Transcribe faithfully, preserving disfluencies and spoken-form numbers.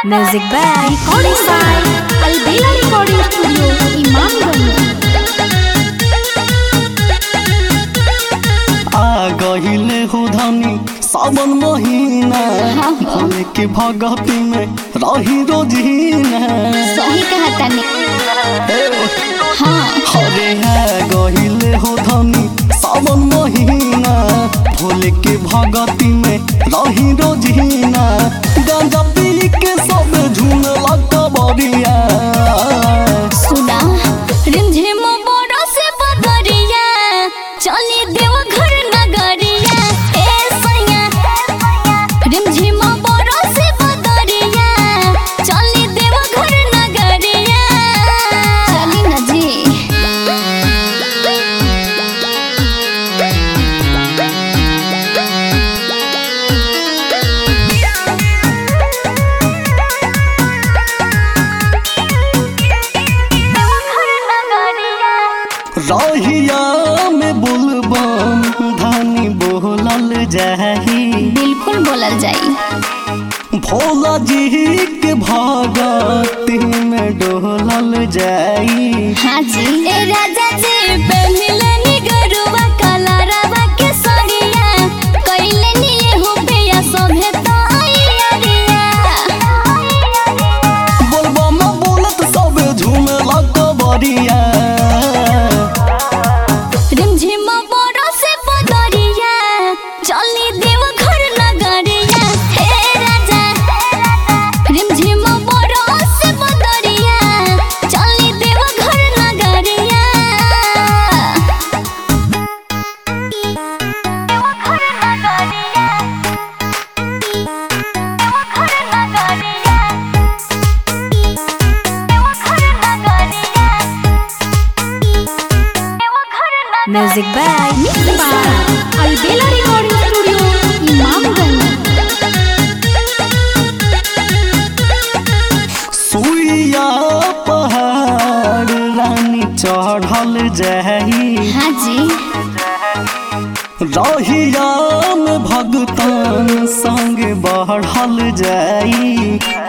Music by Recording by Albela Recording Studio, Imamganj। आ गहिले हो धनी सावन महीना, भोले के भगती में रही रोजीना। सही कहा तने। हाँ अरे आ गहिले हो धनी सावन महीना, भोले के भगती में रही रोजीना। गांजा पी के सब झूमला कबरिया। सुना रिमझिम बरसे बदरिया, चली देवघर नगरिया। ए सैया रिमझिम बरसे बदरिया, चली देवघर नगरिया। चली ना जी। रहिया में बुलबम धानी बोलल जाही। बिल्कुल बोलल जाई। भोला जी के भगती में डोलल जाई। हाँ जी। ए राजा जी पे मिलनी गरुआ कलरवा के सड़िया, कइले नी हो भैया सभे तैयारिया। बोलबम बोलत सब झूमला कबरिया। रिमझिम बरसे बदरिया, चली देवघर नगरिया। हे राजा रिमझिम बरसे बदरिया, चली देवघर नगरिया। देवघर नगरिया, देवघर नगरिया, देवघर नगरिया। Music by Mixed by Albela Recording Studio, Imamganj। सुइया पहाड़ रानी चढ़ल जाही। हाँ जी। रहिया में भगतान संग बढ़ल जाई।